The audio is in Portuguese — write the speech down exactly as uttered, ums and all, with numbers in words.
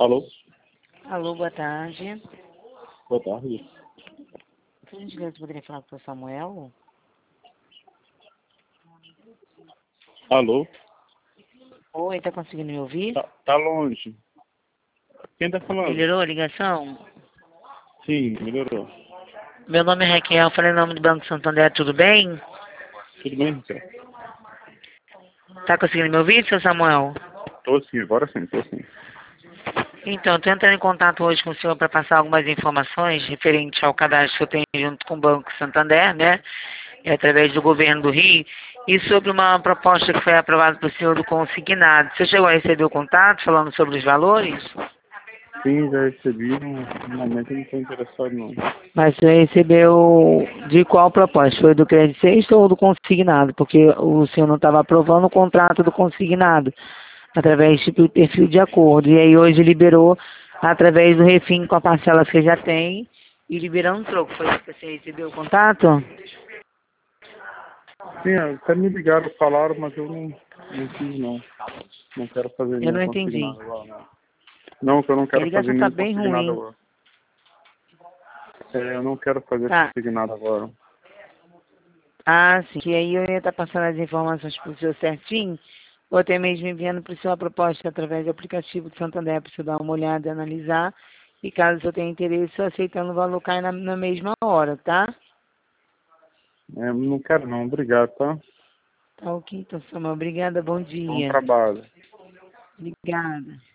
Alô? Alô, boa tarde. Boa tarde. Por gentileza, poderia falar com o Samuel? Alô? Oi, tá conseguindo me ouvir? Tá, tá longe. Quem tá falando? Melhorou a ligação? Sim, melhorou. Meu nome é Raquel, falei em nome do Banco Santander, tudo bem? Tudo bem, Raquel? Tá conseguindo me ouvir, seu Samuel? Tô sim, agora sim, tô sim. Então, estou entrando em contato hoje com o senhor para passar algumas informações referente ao cadastro que eu tenho junto com o Banco Santander, né? É através do governo do Rio, e sobre uma proposta que foi aprovada pelo senhor do consignado. Você chegou a receber o contato falando sobre os valores? Sim, já recebi. No no momento eu não tô interessado, não. Mas você recebeu de qual proposta? Foi do crédito sexto ou do consignado? Porque o senhor não estava aprovando o contrato do consignado através do perfil de acordo. E aí hoje liberou através do refim com a parcela que você já tem e liberando o troco. Foi isso que você recebeu o contato? Sim, até me ligaram, falaram, mas eu não, não fiz, não. Não quero fazer Eu nenhum não entendi. consignado agora, não. Não, que eu não A quero fazer ligação tá nenhum bem consignado ruim. agora. É, eu não quero fazer Tá. consignado agora. Ah, sim. Que aí eu ia estar passando as informações para o senhor certinho, ou até mesmo enviando para o senhor a proposta através do aplicativo do Santander para o senhor dar uma olhada e analisar. E caso o senhor tenha interesse, eu aceitando o valor cai na, na mesma hora, tá? É, não quero não, obrigado, tá? Tá ok, então, Samuel. Obrigada, bom Bom dia. trabalho. Obrigada.